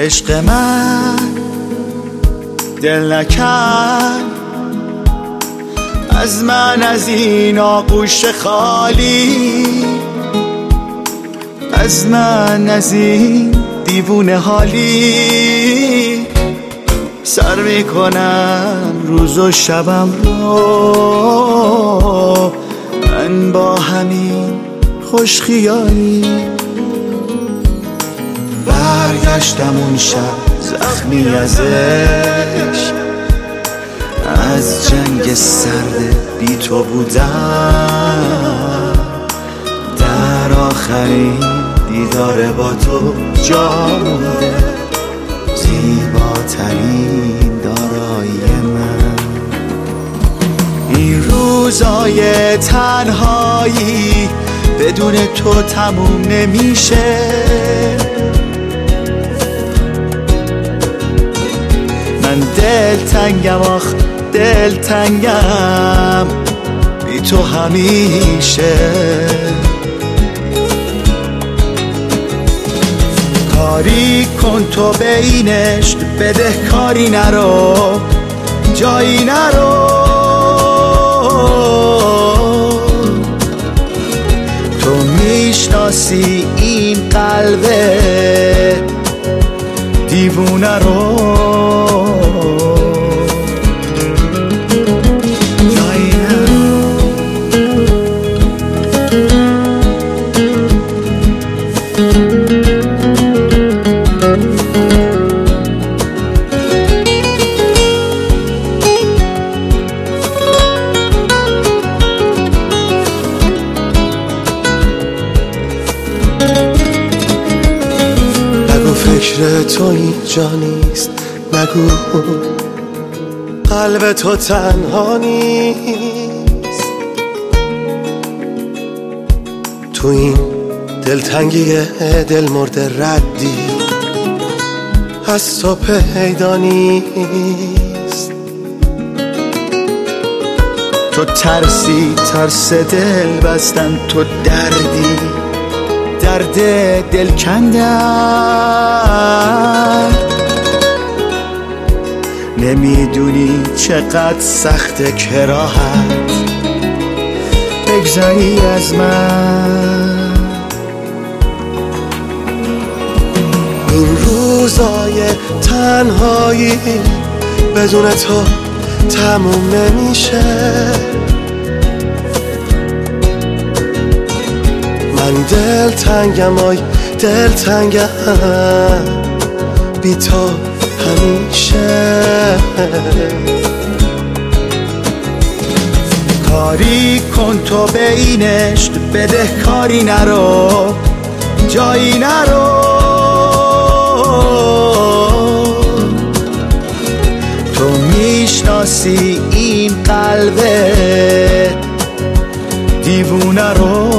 عشق من دل نکن از من، از این آغوش خالی، از من، از این دیوونه حالی. سر میکنم روز و شبم رو من با همین خوش خیالی. برگشتم اون شب زخمی از عشق، از جنگ سرد بی تو بودم، در آخرین دیدار با تو جا مونده زیباترین دارایی من. این روزای تنهایی بدون تو تموم نمیشه، من دلتنگم، آخ دلتنگم بی تو همیشه. کاری کن تو به این عشق، بده کاری نرو، جایی نرو. تو میشناسی این قلب دیوونه رو. فکر تو اینجا نیست، نگو قلب تو تنها نیست. تو این دلتنگی دل مرده ردی از تو پیدا نیست. تو ترسی، ترس دل بستن، تو دردی، درد دل کندن. نمیدونی چقدر سخت کراهت بگذری از من. این روزای تنهایی بدون تو تموم نمیشه. من دلتنگم، آی دلتنگم بی تو همیشه. کاری کن تو به این عشق، بده کاری نرو، جایی نرو. تو میشناسی این قلب دیوونه رو.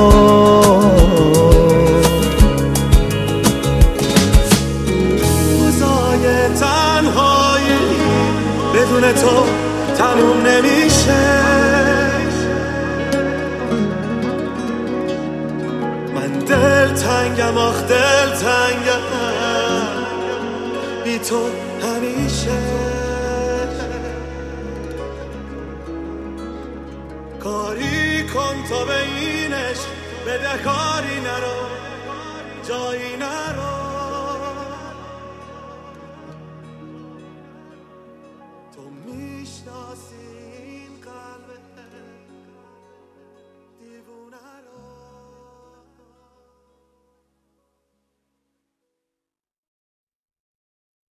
بدون تو تموم نمیشه. من دلتنگم، آخ دلتنگم بی تو همیشه. کاری کن تو به این عشق، بده کاری نرو، جایی نرو. تو میشناسی